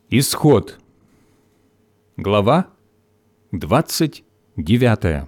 Исход, глава 29.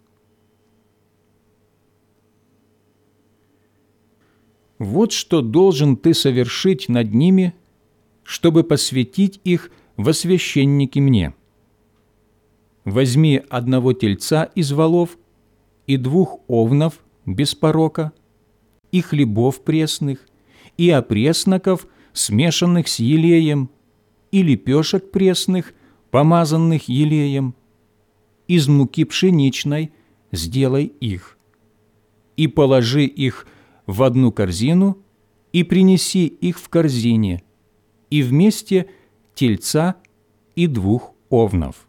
Вот что должен ты совершить над ними, чтобы посвятить их во священники мне. Возьми одного тельца из волов и 2 овнов без порока, и хлебов пресных, и опресноков, смешанных с елеем, и лепешек пресных, помазанных елеем. Из муки пшеничной сделай их, и положи их в одну корзину, и принеси их в корзине, и вместе тельца и 2 овнов.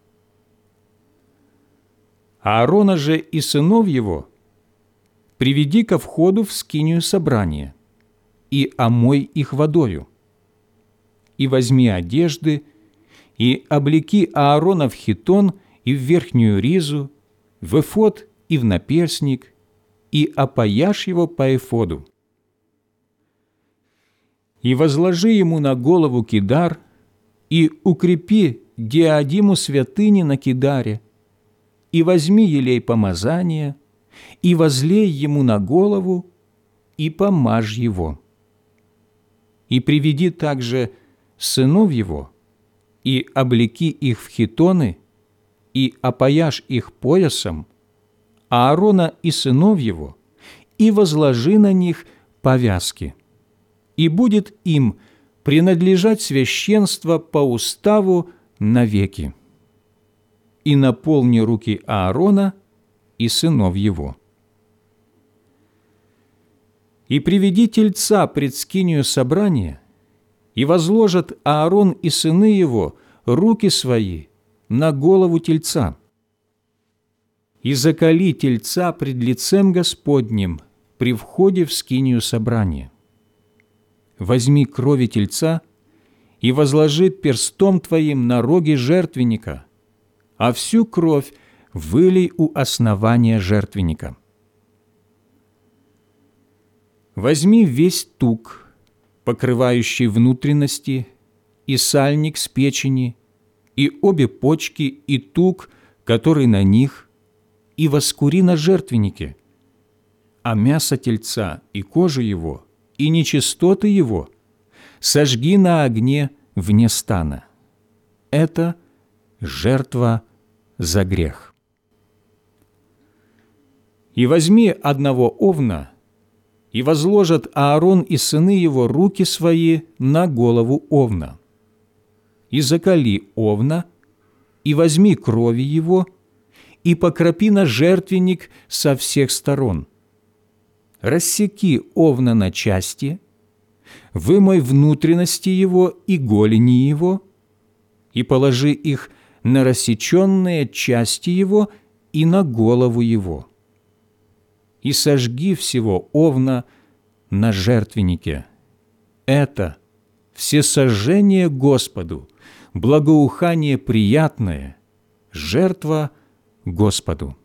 Аарона же и сынов его приведи ко входу в скинию собрания, и омой их водою. И возьми одежды, и облеки Аарона в хитон и в верхнюю ризу, в эфод и в наперстник, и опояшь его по эфоду. И возложи ему на голову кидар, и укрепи диадиму святыни на кидаре, и возьми елей помазания, и возлей ему на голову, и помажь его. И приведи также сынов его, и облеки их в хитоны, и опояшь их поясом, Аарона и сынов его, и возложи на них повязки. И будет им принадлежать священство по уставу навеки. И наполни руки Аарона и сынов его. И приведи тельца пред скинию собрания, и возложат Аарон и сыны его руки свои на голову тельца. И заколи тельца пред лицем Господним при входе в скинию собрания. Возьми крови тельца и возложи перстом твоим на роги жертвенника, а всю кровь вылей у основания жертвенника. Возьми весь тук, покрывающий внутренности, и сальник с печени, и обе почки, и тук, который на них, и воскури на жертвеннике, а мясо тельца и кожу его, и нечистоты его сожги на огне вне стана. Это жертва за грех. И возьми одного овна, и возложат Аарон и сыны его руки свои на голову овна. И заколи овна, и возьми крови его, и покропи на жертвенник со всех сторон. Рассеки овна на части, вымой внутренности его и голени его, и положи их на рассеченные части его и на голову его. И сожги всего овна на жертвеннике. Это всесожжение Господу, благоухание приятное, жертва Господу.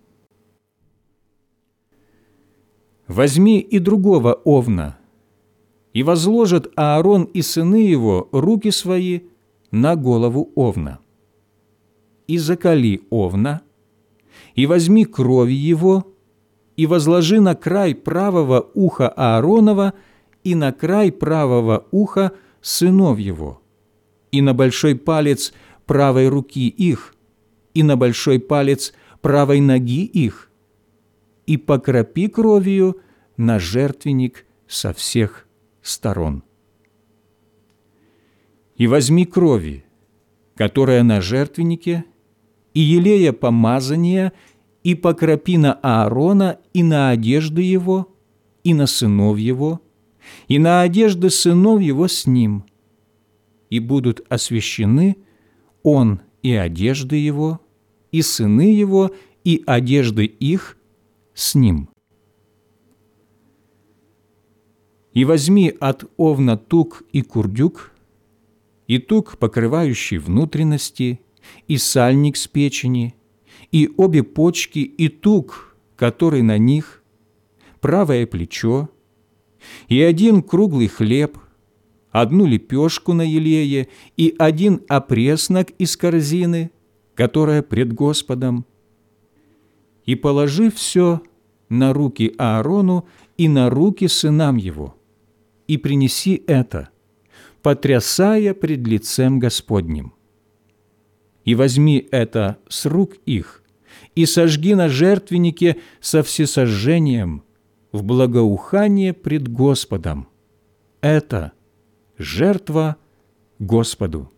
Возьми и другого овна, и возложат Аарон и сыны его руки свои на голову овна. И заколи овна, и возьми крови его, и возложи на край правого уха Ааронова и на край правого уха сынов его, и на большой палец правой руки их, и на большой палец правой ноги их, и покропи кровью на жертвенник со всех сторон. И возьми крови, которая на жертвеннике, и елея помазания, и покропи на Аарона и на одежды его, и на сынов его, и на одежды сынов его с ним, и будут освящены он и одежды его, и сыны его, и одежды их с ним. И возьми от овна тук и курдюк, и тук, покрывающий внутренности, и сальник с печени, и обе почки, и тук, который на них, правое плечо, и один круглый хлеб, одну лепешку на елее и один опреснок из корзины, которая пред Господом, и положи все на руки Аарону и на руки сынам его, и принеси это, потрясая пред лицем Господним. И возьми это с рук их, и сожги на жертвеннике со всесожжением в благоухание пред Господом. Это жертва Господу.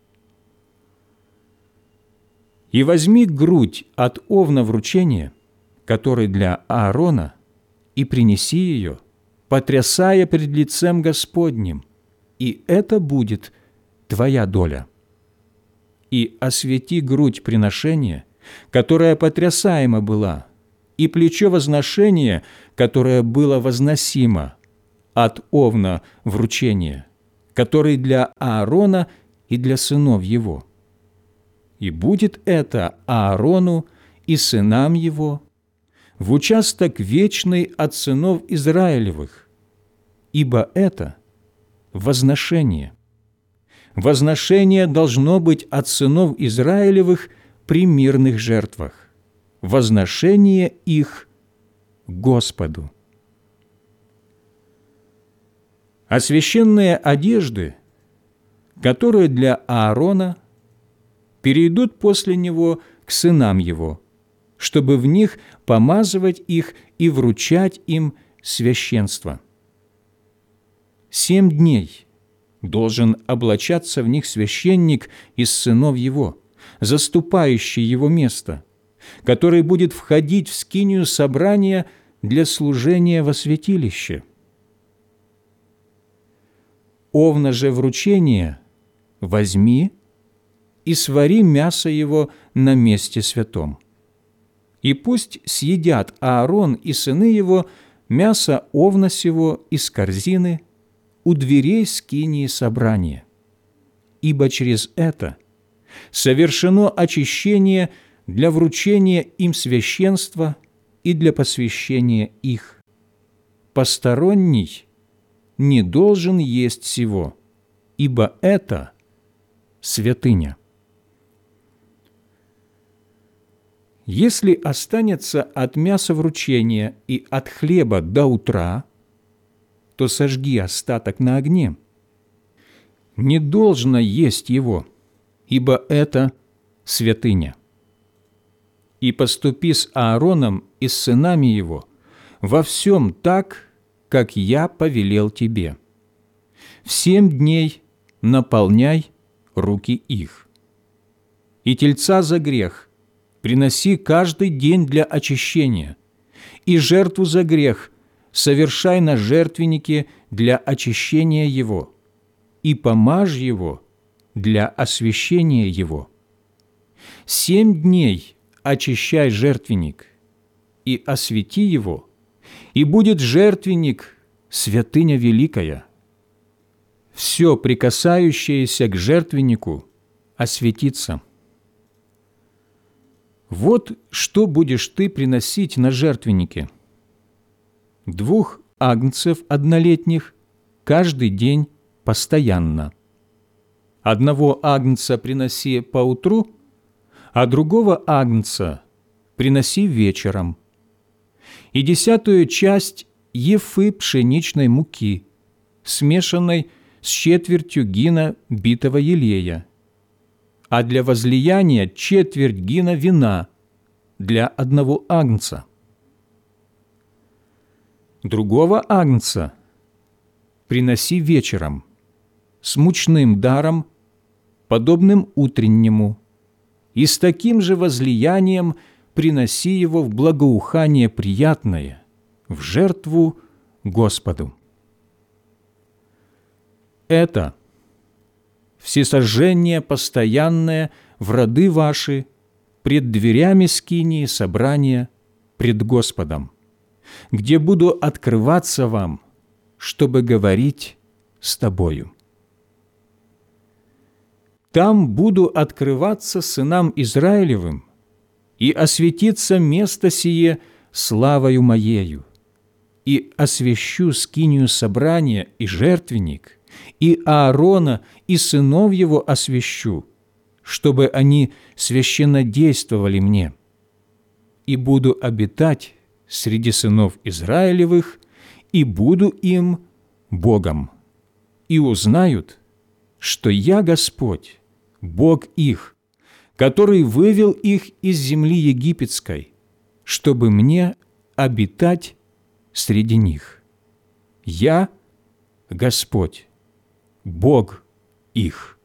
И возьми грудь от овна вручения, который для Аарона, и принеси ее, потрясая пред лицем Господним, и это будет твоя доля. И освети грудь приношения, которая потрясаема была, и плечо возношения, которое было возносимо от овна вручения, который для Аарона и для сынов его. И будет это Аарону и сынам его в участок вечный от сынов Израилевых, ибо это возношение. Возношение должно быть от сынов Израилевых при мирных жертвах, возношение их Господу. А священные одежды, которые для Аарона, перейдут после него к сынам его, чтобы в них помазывать их и вручать им священство. 7 дней должен облачаться в них священник из сынов его, заступающий его место, который будет входить в скинию собрания для служения во святилище. Овна же вручения возьми и свари мясо его на месте святом. И пусть съедят Аарон и сыны его мясо овна сего из корзины у дверей скинии собрания, ибо через это совершено очищение для вручения им священства и для посвящения их. Посторонний не должен есть сего, ибо это святыня. Если останется от мяса вручения и от хлеба до утра, то сожги остаток на огне. Не должно есть его, ибо это святыня. И поступи с Аароном и с сынами его во всем так, как я повелел тебе. В 7 дней наполняй руки их. И тельца за грех приноси каждый день для очищения, и жертву за грех совершай на жертвеннике для очищения его, и помажь его для освящения его. 7 дней очищай жертвенник, и освети его, и будет жертвенник святыня великая. Все прикасающееся к жертвеннику осветится. Вот что будешь ты приносить на жертвеннике: 2 агнцев однолетних каждый день постоянно. 1 агнца приноси поутру, а другого агнца приноси вечером. И 10 часть ефы пшеничной муки, смешанной с четвертью гина битого елея, а для возлияния четверть гина вина для 1 агнца. Другого агнца приноси вечером с мучным даром, подобным утреннему, и с таким же возлиянием приноси его в благоухание приятное, в жертву Господу. Это всесожжение постоянное в роды ваши пред дверями скинии собрания пред Господом, где буду открываться вам, чтобы говорить с тобою. Там буду открываться сынам Израилевым, и осветится место сие славою моею, и освящу скинию собрания и жертвенник, и Аарона и сынов его освящу, чтобы они священнодействовали мне, и буду обитать среди сынов Израилевых, и буду им Богом, и узнают, что я Господь, Бог их, который вывел их из земли египетской, чтобы мне обитать среди них. Я Господь, Бог их».